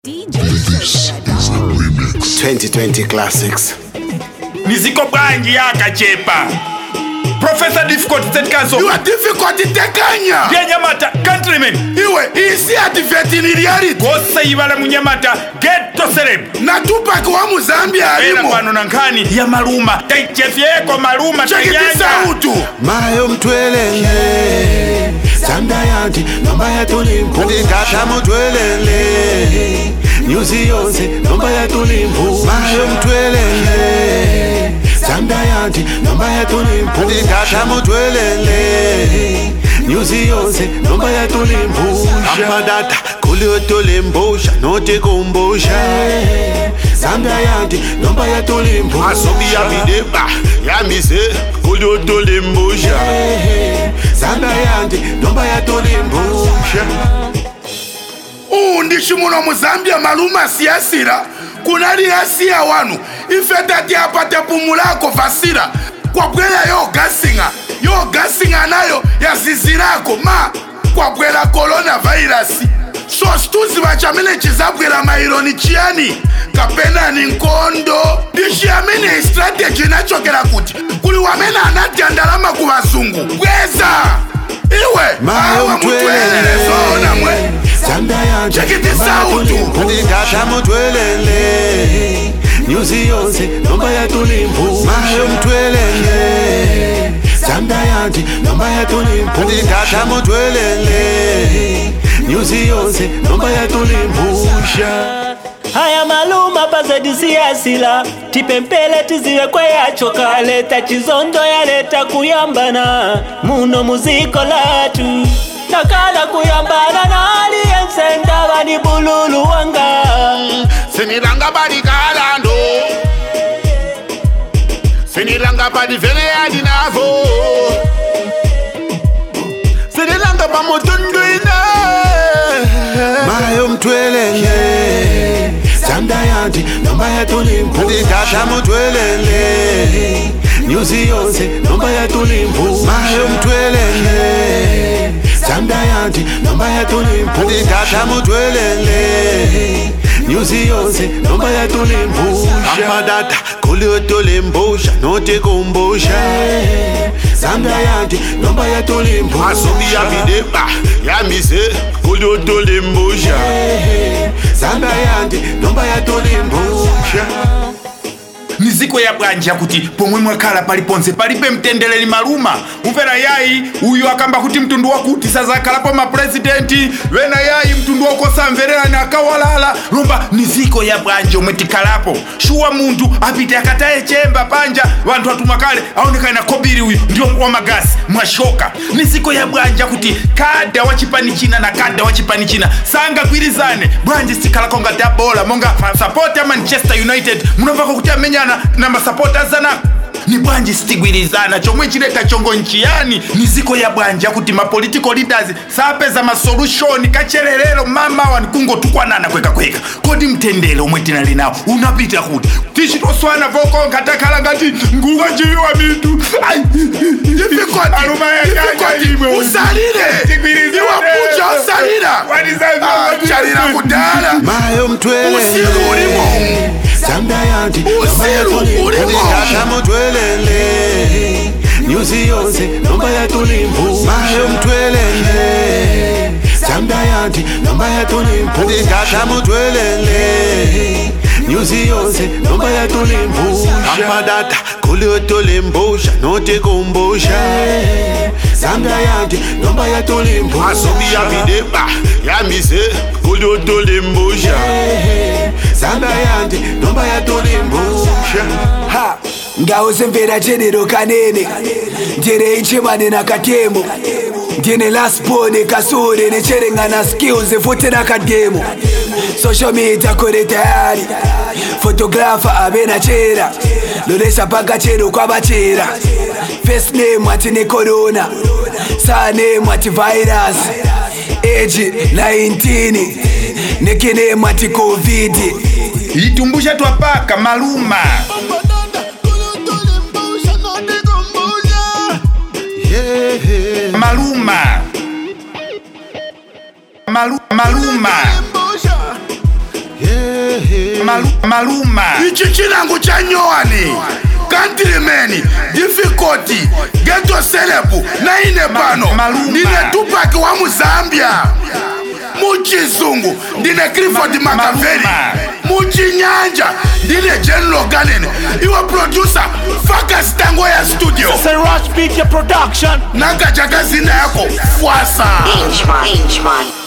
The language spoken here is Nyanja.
This is the remix. 2020 classics. Niziko brangi yaka chepa. Professor difficult tetkazo. You are difficult tekanya. Nyamata countrymen. Iwe isi ativeti ni reality. Kosa ibala munyamata ghetto celeb. Na Tupac wa Muzambia alimo. Ena kwano nankani ya Maluma. Chefyeko Maluma chekitisa utu. Mayo mtwelele. Sandayanti nomba ya tulimpu. Ndikasha mtwelele. Nyuzi yonse nomba ya tulimpu. Mayo mtwelele. Sandayanti nomba ya tulimpu. Ndikasha mtwelele. Nyuzi yonse nomba ya tulimpu. Ampadata kulio tulimbusha noti kumbusha. Sandayanti nomba ya tulimpu. Asobi ya bideba ya mise kulio tulimbusha. Sandayanti nomba ya tulimbusha. Ndishimuno Muzambia Maluma siyasira. Kunali asia wanu ifetati apate pumulako fasira. Kwa bwela yo gasinga nayo yazizirako ma kwa bwela coronavirus. So stuzi wachamine chizabwela maironi chiani kapena ni nkondo. Dishiamine strategy nachokela kuti kuli wamena anati andalama kuwazungu weza iwe awa mtuelele zona mwe chekitisa utu. Ndikasha mtwelele. Nyuzi yonse nomba ya tulimpu. Mayo mtwelele. Sandayanti nomba ya tulimpu. Ndikasha mtwelele. Nyuzi yonse nomba ya tulimpusha. Haya Maluma pazadisi asila. Tipempele tiziwe kwa yachoka. Leta chizondo ya leta kuyambana. Muno muziko latu nakala kuyambana na aliyensenda wani bululu wanga. Sinilanga badi kalando. Sinilanga badi vene ya dinavo. Sinilanga pa motundu ina. Mayo mtwelele. Sandayanti nomba ya tulimpu. Ndikasha mtwelele. Nyuzi yonse nomba ya tulimpu. Mayo mtwelele. Sandayanti nomba ya tulimpu. Ndikasha mtwelele. Nyuzi yonse nomba ya tulimpusha. Ampadata kulio tulimbusha noti kumbusha. Sandayanti nomba ya tulimpusha. Asobi ya bideba ya mise kulio tulimbusha. Sandayanti nomba ya tulimpusha. Niziko ya branja kuti pomwe mwakala paliponse palipe mtendeleni Maluma. Uvera yai uyu akamba kuti mtundu wakuti saza kalapo ma presidenti. Wena yai mtundu wakosa mverera na kawalala. Lumba niziko ya branja umetikalapo. Shuwa mundu apite akataye chemba panja. Wantu watumakale aoneka na kobiri uyu ndio wa magasi mwashoka. Niziko ya branja kuti kada wachipani china na kada wachipani china. Sanga kwirizane branja stikala konga dabola. Monga support ya Manchester United. Munavako kuti amenyana na masupporters zana ni bwanji stigwirizana chomwe chileta chongo nchiani. Niziko ya bwanja kuti ma political leaders sapeza ma solution kachelelelo mama wanikungo tukwanana kweka kodi mtendele omwe tinali nawo unapita kuti tichitoswana voko ngatakhala ngati nguwa njiwa mitu difficult usalire iwa kuja usalira chalira kudala. Mayo mtwele usiku ulimo. Sandayanti usiku ulimo. Ndikasha mtwelele. Nyuzi yonse nomba ya tulimpu. Mayo mtwelele. Sandayanti nomba ya tulimpu. Ndikasha mtwelele. Nyuzi yonse nomba ya tulimpusha. Ampadata kulio tulimbusha noti kumbusha. Sandayanti nomba ya tulimpusha. Asobi ya bideba ya mise kulio tulimbusha. Sandayanti nomba ya tulimpusha. Ha ngauze mvera chenero kanene. Ndire ichimane na katemo. Ndine last bone kasure necherengana skills futhi na kademo. Social media kore tayari. Photographer abena chera. Lolesa paka chero kwa bachera. First name ati ni corona. Surname ati virus. Age 19. Nickname ati covid. itumbusha twapaka Maluma. Maluma Maluma ichi chinangu cha nyowani Countrymen, difficulty, ghetto celeb, na ine pano ndine Tupac wa Muzambia, muchizungu ndine Clifford Machiavelli, muchinyanja ndine General Ganen, iwa producer Focus Tango ya studio Rush Beat your production naka chakazina yako Fwasa Inchman